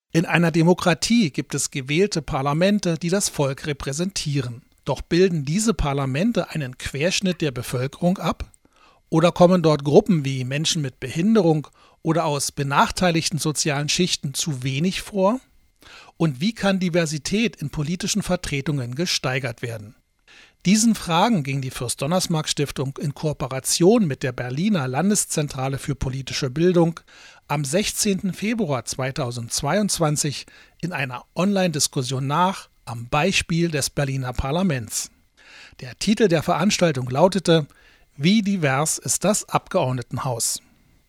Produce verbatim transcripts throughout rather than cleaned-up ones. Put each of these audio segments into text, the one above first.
In einer Demokratie gibt es gewählte Parlamente, die das Volk repräsentieren. Doch bilden diese Parlamente einen Querschnitt der Bevölkerung ab? Oder kommen dort Gruppen wie Menschen mit Behinderung oder aus benachteiligten sozialen Schichten zu wenig vor? Und wie kann Diversität in politischen Vertretungen gesteigert werden? Diesen Fragen ging die Fürst-Donnersmarck-Stiftung in Kooperation mit der Berliner Landeszentrale für politische Bildung am sechzehnten Februar zweitausendzweiundzwanzig in einer Online-Diskussion nach, am Beispiel des Berliner Parlaments. Der Titel der Veranstaltung lautete: Wie divers ist das Abgeordnetenhaus?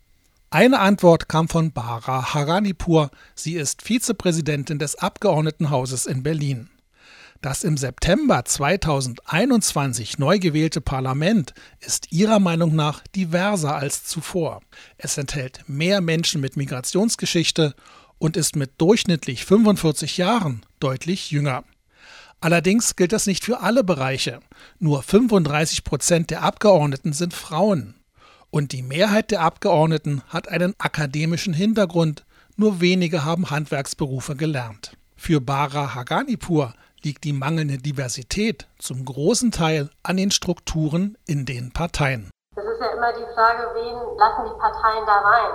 Eine Antwort kam von Bara Haranipur. Sie ist Vizepräsidentin des Abgeordnetenhauses in Berlin. Das im September zweitausendeinundzwanzig neu gewählte Parlament ist ihrer Meinung nach diverser als zuvor. Es enthält mehr Menschen mit Migrationsgeschichte und ist mit durchschnittlich fünfundvierzig Jahren deutlich jünger. Allerdings gilt das nicht für alle Bereiche. Nur fünfunddreißig Prozent der Abgeordneten sind Frauen. Und die Mehrheit der Abgeordneten hat einen akademischen Hintergrund. Nur wenige haben Handwerksberufe gelernt. Für Bara Haranipur liegt die mangelnde Diversität zum großen Teil an den Strukturen in den Parteien. Es ist ja immer die Frage, wen lassen die Parteien da rein?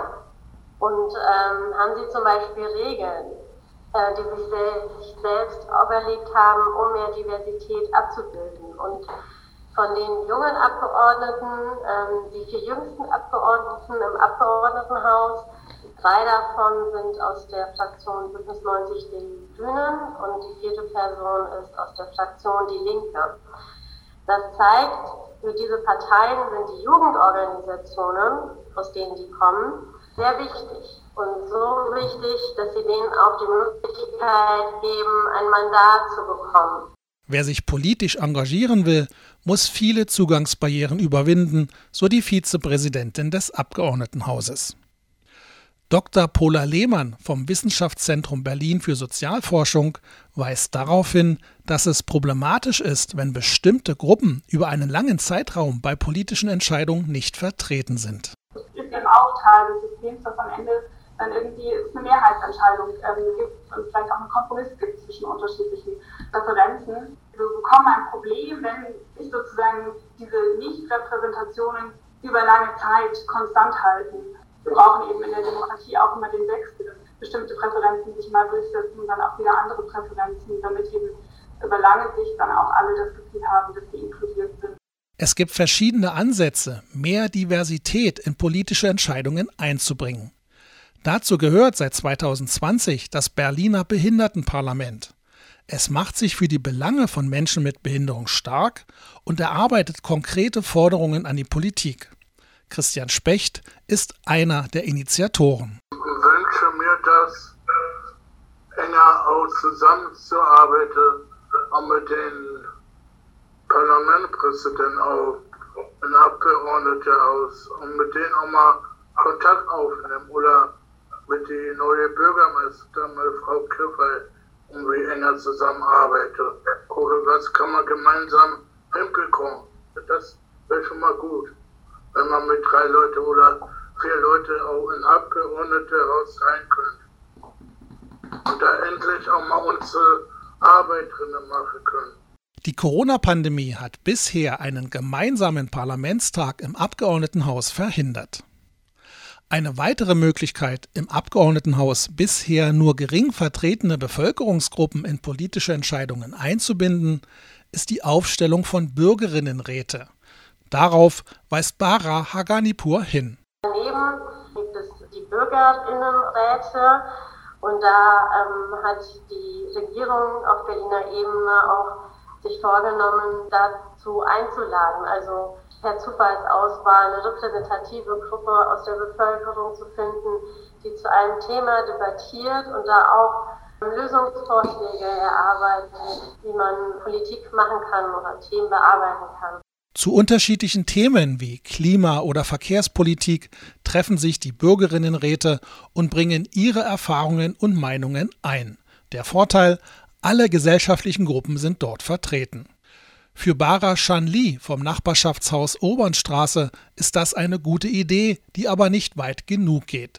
Und ähm, haben sie zum Beispiel Regeln, äh, die sich selbst, selbst auferlegt haben, um mehr Diversität abzubilden? Und von den jungen Abgeordneten, ähm, die vier jüngsten Abgeordneten im Abgeordnetenhaus, drei davon sind aus der Fraktion Bündnis neunzig Die Grünen und die vierte Person ist aus der Fraktion Die Linke. Das zeigt, für diese Parteien sind die Jugendorganisationen, aus denen die kommen, sehr wichtig. Und so wichtig, dass sie denen auch die Möglichkeit geben, ein Mandat zu bekommen. Wer sich politisch engagieren will, muss viele Zugangsbarrieren überwinden, so die Vizepräsidentin des Abgeordnetenhauses. Doktor Pola Lehmann vom Wissenschaftszentrum Berlin für Sozialforschung weist darauf hin, dass es problematisch ist, wenn bestimmte Gruppen über einen langen Zeitraum bei politischen Entscheidungen nicht vertreten sind. Es ist eben auch Teil des Systems, dass am Ende dann irgendwie es eine Mehrheitsentscheidung ähm, gibt und vielleicht auch einen Kompromiss gibt zwischen unterschiedlichen Präferenzen. Wir bekommen ein Problem, wenn sich sozusagen diese Nichtrepräsentationen über lange Zeit konstant halten. Wir brauchen eben in der Demokratie auch immer den Wechsel, dass bestimmte Präferenzen sich mal durchsetzen und dann auch wieder andere Präferenzen, damit eben über lange Sicht dann auch alle das Gefühl haben, dass sie inkludiert sind. Es gibt verschiedene Ansätze, mehr Diversität in politische Entscheidungen einzubringen. Dazu gehört seit zweitausendzwanzig das Berliner Behindertenparlament. Es macht sich für die Belange von Menschen mit Behinderung stark und erarbeitet konkrete Forderungen an die Politik. Christian Specht ist einer der Initiatoren. Ich wünsche mir, dass enger auch zusammenzuarbeiten, auch mit den Parlamentspräsidenten, auch ein Abgeordnetenhaus und mit denen auch mal Kontakt aufnehmen oder mit der neuen Bürgermeisterin, Frau Kliffey, irgendwie enger zusammenarbeiten. Oder was kann man gemeinsam hinbekommen? Das wäre schon mal gut, wenn man mit drei Leuten oder vier Leuten auch in Abgeordnetenhaus rein könnte. Und da endlich auch mal unsere Arbeit drinnen machen können. Die Corona-Pandemie hat bisher einen gemeinsamen Parlamentstag im Abgeordnetenhaus verhindert. Eine weitere Möglichkeit, im Abgeordnetenhaus bisher nur gering vertretene Bevölkerungsgruppen in politische Entscheidungen einzubinden, ist die Aufstellung von Bürgerinnenräte. Darauf weist Bara Haranipur hin. Daneben gibt es die Bürgerinnenräte und da ähm, hat die Regierung auf Berliner Ebene auch sich vorgenommen, dazu einzuladen, also per Zufallsauswahl eine repräsentative Gruppe aus der Bevölkerung zu finden, die zu einem Thema debattiert und da auch Lösungsvorschläge erarbeitet, wie man Politik machen kann oder Themen bearbeiten kann. Zu unterschiedlichen Themen wie Klima- oder Verkehrspolitik treffen sich die Bürgerinnenräte und bringen ihre Erfahrungen und Meinungen ein. Der Vorteil: alle gesellschaftlichen Gruppen sind dort vertreten. Für Bara Shanli vom Nachbarschaftshaus Obernstraße ist das eine gute Idee, die aber nicht weit genug geht.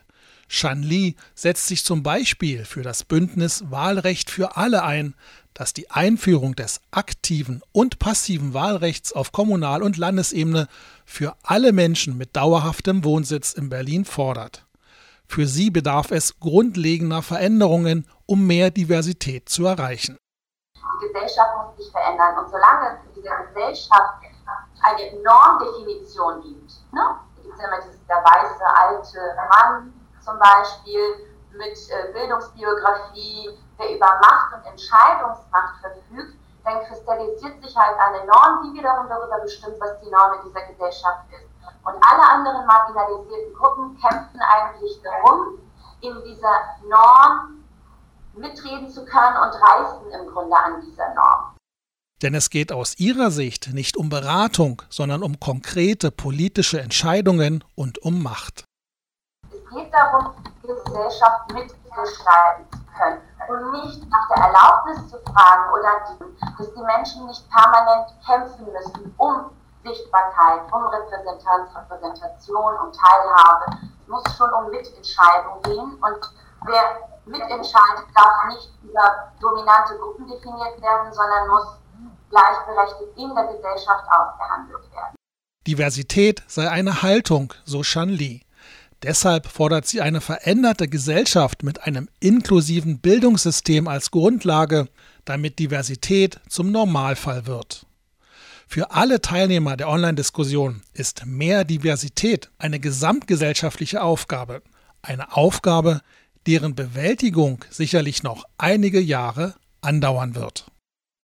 Shan Li setzt sich zum Beispiel für das Bündnis Wahlrecht für alle ein, das die Einführung des aktiven und passiven Wahlrechts auf Kommunal- und Landesebene für alle Menschen mit dauerhaftem Wohnsitz in Berlin fordert. Für sie bedarf es grundlegender Veränderungen, um mehr Diversität zu erreichen. Die Gesellschaft muss sich verändern und solange es in dieser Gesellschaft eine Normdefinition gibt, ne? Da gibt es ja immer dieses, der weiße alte Mann zum Beispiel mit äh, Bildungsbiografie, der über Macht und Entscheidungsmacht verfügt, dann kristallisiert sich halt eine Norm, die wiederum darüber bestimmt, was die Norm in dieser Gesellschaft ist. Und alle anderen marginalisierten Gruppen kämpfen eigentlich darum, in dieser Norm mitreden zu können und reißen im Grunde an dieser Norm. Denn es geht aus ihrer Sicht nicht um Beratung, sondern um konkrete politische Entscheidungen und um Macht. Es geht darum, die Gesellschaft mitgestalten zu können und nicht nach der Erlaubnis zu fragen oder die, dass die Menschen nicht permanent kämpfen müssen um Sichtbarkeit, um Repräsentanz, Repräsentation, um Teilhabe. Es muss schon um Mitentscheidung gehen und wer mitentscheidet, darf nicht über dominante Gruppen definiert werden, sondern muss gleichberechtigt in der Gesellschaft ausgehandelt werden. Diversität sei eine Haltung, so Shan Li. Deshalb fordert sie eine veränderte Gesellschaft mit einem inklusiven Bildungssystem als Grundlage, damit Diversität zum Normalfall wird. Für alle Teilnehmer der Online-Diskussion ist mehr Diversität eine gesamtgesellschaftliche Aufgabe. Eine Aufgabe, deren Bewältigung sicherlich noch einige Jahre andauern wird.